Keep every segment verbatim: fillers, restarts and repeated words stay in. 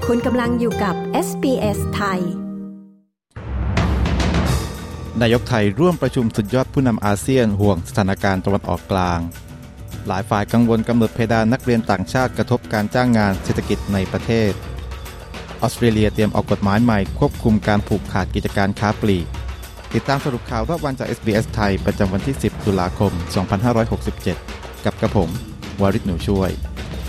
คุณกำลังอยู่กับ เอส บี เอส ไทยนายกไทยร่วมประชุมสุดยอดผู้นำอาเซียนห่วงสถานการณ์ตะวันออกกลางหลายฝ่ายกังวลกำหนดเพดานนักเรียนต่างชาติกระทบการจ้างงานเศรษฐกิจในประเทศออสเตรเลียเตรียมออกกฎหมายใหม่ควบคุมการผูกขาดกิจการค้าปลีกติดตามสรุปข่าวรอบวันจาก เอส บี เอส ไทยประจำวันที่สิบตุลาคมสองพันห้าร้อยหกสิบเจ็ดกับกระผมวาริศหนูช่วย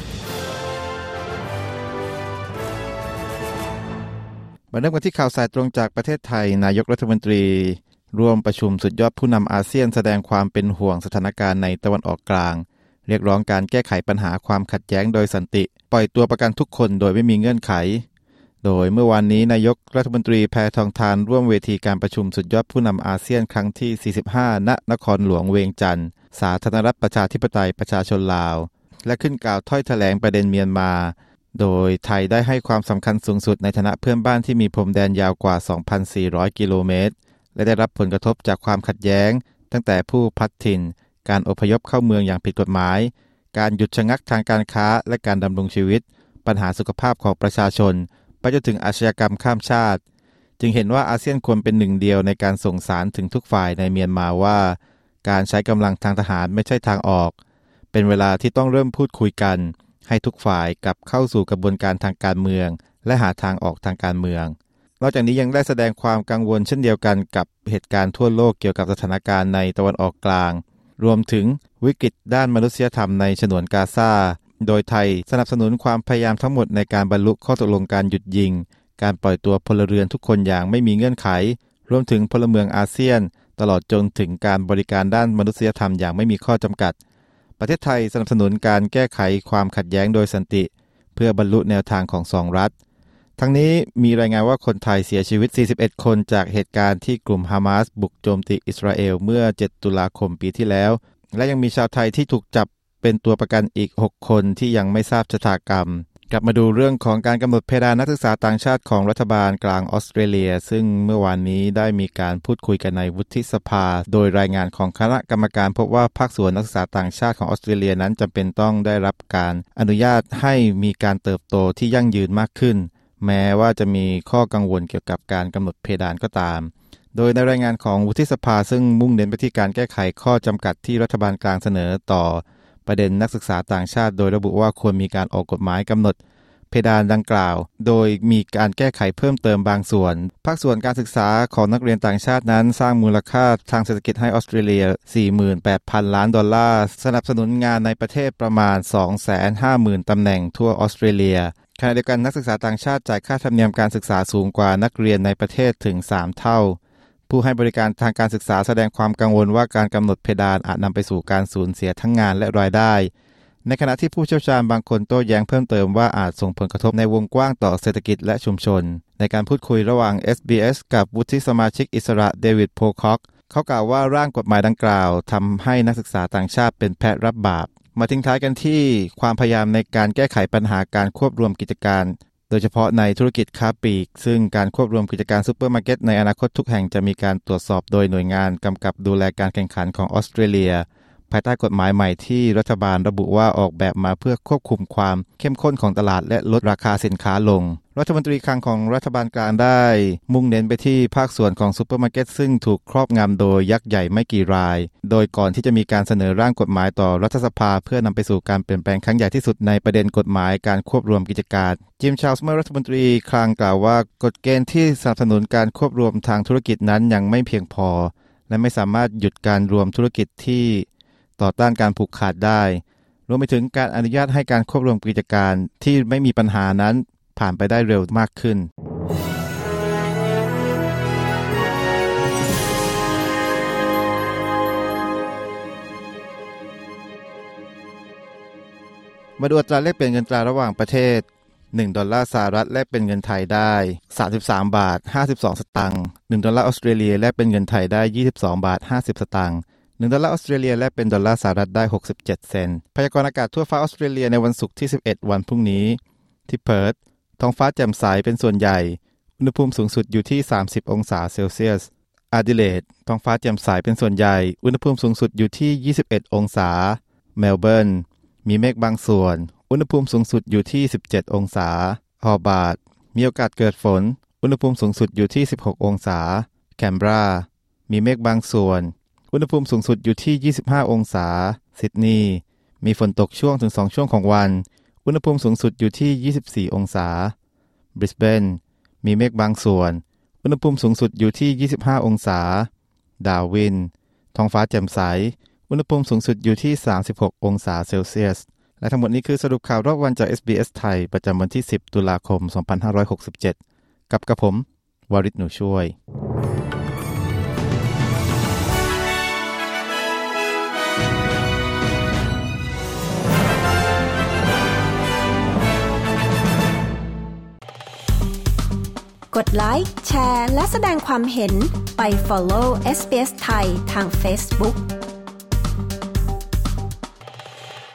มาเริ่มกันที่ข่าวสายตรงจากประเทศไทยนายกรัฐมนตรีร่วมประชุมสุดยอดผู้นำอาเซียนแสดงความเป็นห่วงสถานการณ์ในตะวันออกกลางเรียกร้องการแก้ไขปัญหาความขัดแย้งโดยสันติปล่อยตัวประกันทุกคนโดยไม่มีเงื่อนไขโดยเมื่อวานนี้นายกรัฐมนตรีแพทองธารร่วมเวทีการประชุมสุดยอดผู้นำอาเซียนครั้งที่สี่สิบห้าณนครหลวงเวียงจันทร์สาธารณรัฐประชาธิปไตยประชาชนลาวและขึ้นกล่าวถ้อยแถลงประเด็นเมียนมาโดยไทยได้ให้ความสำคัญสูงสุดในฐานะเพื่อนบ้านที่มีพรมแดนยาวกว่า สองพันสี่ร้อย กิโลเมตรและได้รับผลกระทบจากความขัดแย้งตั้งแต่ผู้พลัดถิ่นการอพยพเข้าเมืองอย่างผิดกฎหมายการหยุดชะงักทางการค้าและการดำรงชีวิตปัญหาสุขภาพของประชาชนไปจนถึงอาชญากรรมข้ามชาติจึงเห็นว่าอาเซียนควรเป็นหนึ่งเดียวในการส่งสารถึงทุกฝ่ายในเมียนมาว่าการใช้กำลังทางทหารไม่ใช่ทางออกเป็นเวลาที่ต้องเริ่มพูดคุยกันให้ทุกฝ่ายกลับเข้าสู่กระบวนการทางการเมืองและหาทางออกทางการเมืองนอกจากนี้ยังได้แสดงความกังวลเช่นเดียวกันกับเหตุการณ์ทั่วโลกเกี่ยวกับสถานการณ์ในตะวันออกกลางรวมถึงวิกฤตด้านมนุษยธรรมในฉนวนกาซาโดยไทยสนับสนุนความพยายามทั้งหมดในการบรรลุข้อตกลงการหยุดยิงการปล่อยตัวพลเรือนทุกคนอย่างไม่มีเงื่อนไขรวมถึงพลเมืองอาเซียนตลอดจนถึงการบริการด้านมนุษยธรรมอย่างไม่มีข้อจำกัดประเทศไทยสนับสนุนการแก้ไขความขัดแย้งโดยสันติเพื่อบรรลุแนวทางของสองรัฐทั้งนี้มีรายงานว่าคนไทยเสียชีวิตสี่สิบเอ็ดคนจากเหตุการณ์ที่กลุ่มฮามาสบุกโจมตีอิสราเอลเมื่อเจ็ดตุลาคมปีที่แล้วและยังมีชาวไทยที่ถูกจับเป็นตัวประกันอีกหกคนที่ยังไม่ทราบชะตากรรมกลับมาดูเรื่องของการกำหนดเพดานนักศึกษาต่างชาติของรัฐบาลกลางออสเตรเลียซึ่งเมื่อวานนี้ได้มีการพูดคุยกันในวุฒิสภาโดยรายงานของคณะกรรมการพบว่าภาคส่วนนักศึกษาต่างชาติของออสเตรเลียนั้นจำเป็นต้องได้รับการอนุญาตให้มีการเติบโตที่ยั่งยืนมากขึ้นแม้ว่าจะมีข้อกังวลเกี่ยวกับการกำหนดเพดานก็ตามโดยในรายงานของวุฒิสภาซึ่งมุ่งเน้นไปที่การแก้ไขข้อจำกัดที่รัฐบาลกลางเสนอต่อประเด็นนักศึกษาต่างชาติโดยระบุว่าควรมีการออกกฎหมายกำหนดเพดานดังกล่าวโดยมีการแก้ไขเพิ่มเติมบางส่วนภาคส่วนการศึกษาของนักเรียนต่างชาตินั้นสร้างมูลค่าทางเศรษฐกิจให้ออสเตรเลีย สี่หมื่นแปดพัน ล้านดอลลาร์สนับสนุนงานในประเทศประมาณ สองแสนห้าหมื่น ตำแหน่งทั่วออสเตรเลียขณะเดียวกันนักศึกษาต่างชาติจ่ายค่าธรรมเนียมการศึกษาสูงกว่านักเรียนในประเทศถึงสามเท่าผู้ให้บริการทางการศึกษาแสดงความกังวลว่าการกำหนดเพดานอาจนำไปสู่การสูญเสียทั้งงานและรายได้ในขณะที่ผู้เชี่ยวชาญบางคนโต้แย้งเพิ่มเติมว่าอาจส่งผลกระทบในวงกว้างต่อเศรษฐกิจและชุมชนในการพูดคุยระหว่าง เอส บี เอส กับวุฒิสมาชิกอิสระเดวิดโพคอกเขากล่าวว่าร่างกฎหมายดังกล่าวทำให้นักศึกษาต่างชาติเป็นแพะรับบาปมาทิ้งท้ายกันที่ความพยายามในการแก้ไขปัญหาการควบรวมกิจการโดยเฉพาะในธุรกิจค้าปลีกซึ่งการควบรวมกิจการซุปเปอร์มาร์เก็ตในอนาคตทุกแห่งจะมีการตรวจสอบโดยหน่วยงานกำกับดูแลการแข่งขันของออสเตรเลียภายใต้กฎหมายใหม่ที่รัฐบาลระบุว่าออกแบบมาเพื่อควบคุมความเข้มข้นของตลาดและลดราคาสินค้าลงรัฐมนตรีคลังของรัฐบาลกลางได้มุ่งเน้นไปที่ภาคส่วนของซุปเปอร์มาร์เก็ตซึ่งถูกครอบงำโดยยักษ์ใหญ่ไม่กี่รายโดยก่อนที่จะมีการเสนอร่างกฎหมายต่อรัฐสภาเพื่อนำไปสู่การเปลี่ยนแปลงครั้งใหญ่ที่สุดในประเด็นกฎหมายการควบรวมกิจการจิมชาร์ลส์เมอร์รัฐมนตรีคลังกล่าวว่ากฎเกณฑ์ที่สนับสนุนการควบรวมทางธุรกิจนั้นยังไม่เพียงพอและไม่สามารถหยุดการรวมธุรกิจที่ต่อต้านการผูกขาดได้รวมไปถึงการอนุญาตให้การควบรวมกิจการที่ไม่มีปัญหานั้นผ่านไปได้เร็วมากขึ้นมาดูอัตราแลกเปลี่ยนเงินตราระหว่างประเทศหนึ่งดอลลาร์สหรัฐแลกเป็นเงินไทยได้สามสิบสามบาทห้าสิบสองสตางค์หนึ่งดอลลาร์ออสเตรเลียแลกเป็นเงินไทยได้ยี่สิบสองบาทห้าสิบสตางค์หนึ่งดอลลาร์ออสเตรเลียแลกเป็นดอลลาร์สหรัฐได้หกสิบเจ็ดเซนต์พยากรณ์อากาศทั่วฟ้าออสเตรเลียในวันศุกร์ที่สิบเอ็ดวันพรุ่งนี้ที่เพิร์ธท้องฟ้าแจ่มใสเป็นส่วนใหญ่อุณหภูมิสูงสุดอยู่ที่สามสิบองศาเซลเซียสอาดิเลดท้องฟ้าแจ่มใสเป็นส่วนใหญ่อุณหภูมิสูงสุดอยู่ที่ยี่สิบเอ็ดองศาเมลเบิร์นมีเมฆบางส่วนอุณหภูมิสูงสุดอยู่ที่สิบเจ็ดองศาฮอบาร์ตมีโอกาสเกิดฝนอุณหภูมิสูงสุดอยู่ที่สิบหกองศาแคนเบรามีเมฆบางส่วนอุณหภูมิสูงสุดอยู่ที่ยี่สิบห้าองศาซิดนีย์มีฝนตกช่วงถึงสองช่วงของวันอุณหภูมิสูงสุดอยู่ที่ยี่สิบสี่องศาบริสเบนมีเมฆบางส่วนอุณหภูมิสูงสุดอยู่ที่ยี่สิบห้าองศาดาร์วินท้องฟ้าแจ่มใสอุณหภูมิสูงสุดอยู่ที่สามสิบหกองศาเซลเซียสและทั้งหมดนี้คือสรุปข่าวรอบวันจาก เอส บี เอส ไทยประจำวันที่สิบตุลาคมสองพันห้าร้อยหกสิบเจ็ดกับกระผมวริศหนูช่วยกดไลค์แชร์และแสดงความเห็นไป follow เอส บี เอส ไทยทาง Facebook